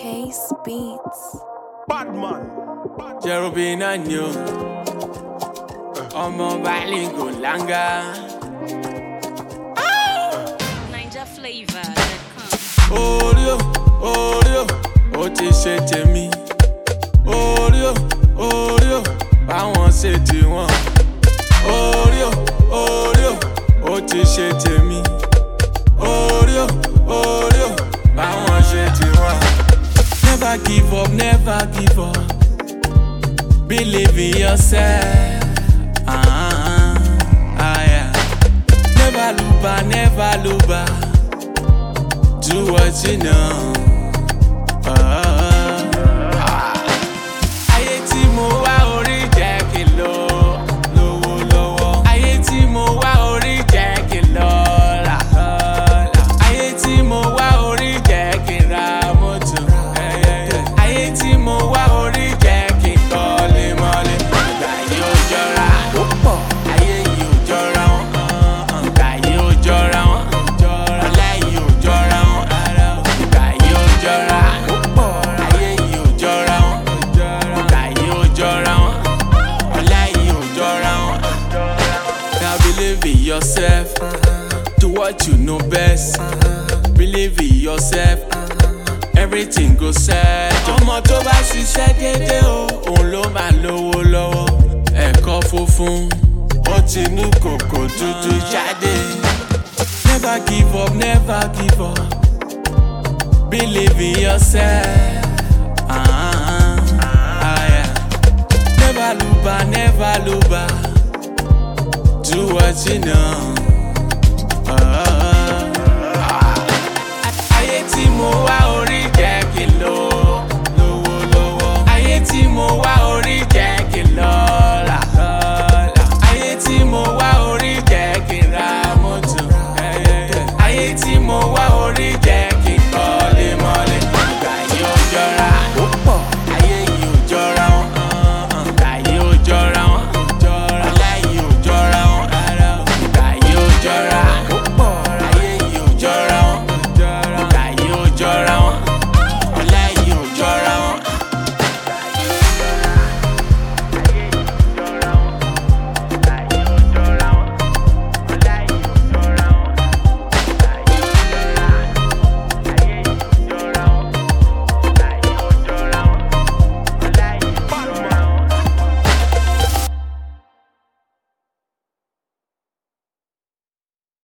Case Beats. Badman. Cherubim and you. Omo Balingo Langa. NinjaFlavor.com. Oreo, ó ti ṣe tèmi. Oreo, báwọn ṣe tiwọn. Oreo, ó ti ṣe tèmi. Oreo, báwọn ṣe tiwọn. Never give up, never give up. Believe in yourself. Yeah. Never look back. Do what you know. Ayé tí mo wá orí jẹ́ kí n lọ lówó lọ́wọ́. Ayé tí mo wá orí jẹ́ kí n lọ là. Ayé tí mo wá orí jẹ́ kí n ra mọ́tò. Ayé tí mo wá orí jẹ́ kí n kọ́lé mọ́lé. Ìgbà yìí ò jọra. Ayé yìí ò jọra wọn. Ìgbà yìí ò jọra wọn. Ọlá yìí ò jọra wọn. Ìgbà yìí ò jọra. Ayé yìí ò jọra wọn. Ìgbà yìí ò jọra wọn. Ọlá yìí ò jọra wọn. Now believe in yourself. Do what you know best. Believe in yourself. Everything go set. Ọmọ tó bá ṣiṣẹ́ dédé o, òun ló máa lówó lọ́wọ́. Ẹ̀kọ́ funfun, ó ti ní kòkò dúdú jáde. Never give up, never give up. Believe in yourself. Yeah. Never look back. Do what you know.